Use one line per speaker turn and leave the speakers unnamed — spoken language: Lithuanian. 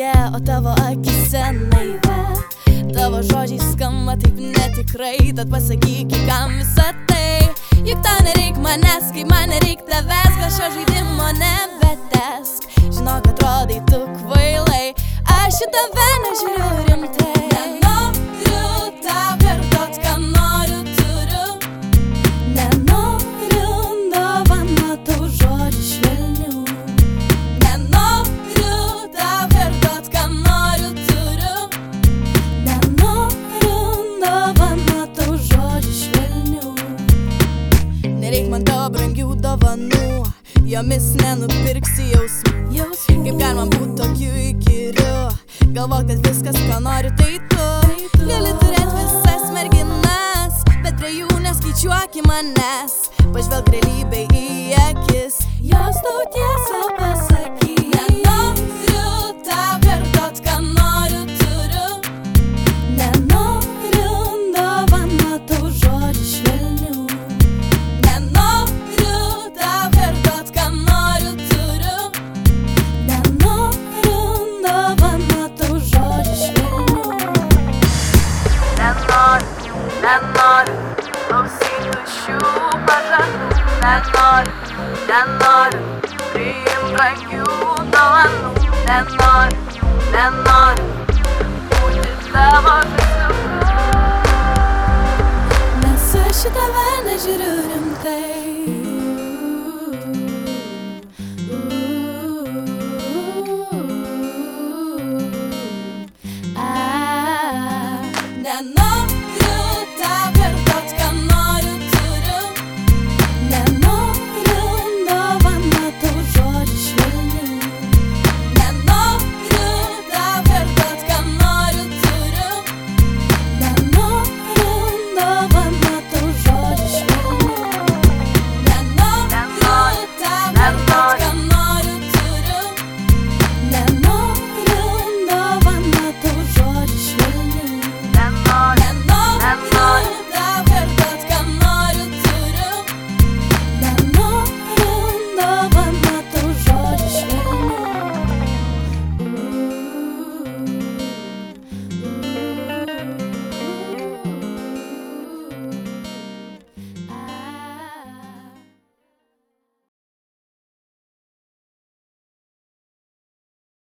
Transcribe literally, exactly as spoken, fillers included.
tokia, o tavo akise naive. Tavo žodžiai skamba taip netikrai, tad pasakyk, kam visą tai. Juk tau nereik manęs, kai man nereik tavęs, gal šio žaidimo nebetesk. Žinok, atrodai tu kvailai, aš į tave nežiūriu rimtai. Nenoriu tau kartot, ką noriu, turiu. Nenoriu dovanotau žodžių švelnių. Nenoriu tau kartot, ką noriu, turiu. Nenoriu dovanotau žodžių švelnių. Nereik man tavo brangių dovanų, jomis nenupirksi jausmų. Kaip galima būt tokiu įkyriu, galvok, kad viskas, ko noriu, tai tu. Gali turėt visas merginas, bet prie jų neskaičiuok į manęs. Pažvelk realybei į akis, jos tau tiesą pasakyk. Nenoriu tau kartot, ką noriu, turiu. Nenoriu dovanotau žodžių švelnių. Nenoriu tau kartot, ką noriu, turiu. Nenoriu dovanotau žodžių švelnių.
Nenoriu, nenoriu klausyti šių pažadų. Nenoriu, nenoriu priimt brangių dovanų. Nenoriu, nenoriu būti tavo žaisliuku.
Nes aš į tave nežiūriu rimtai.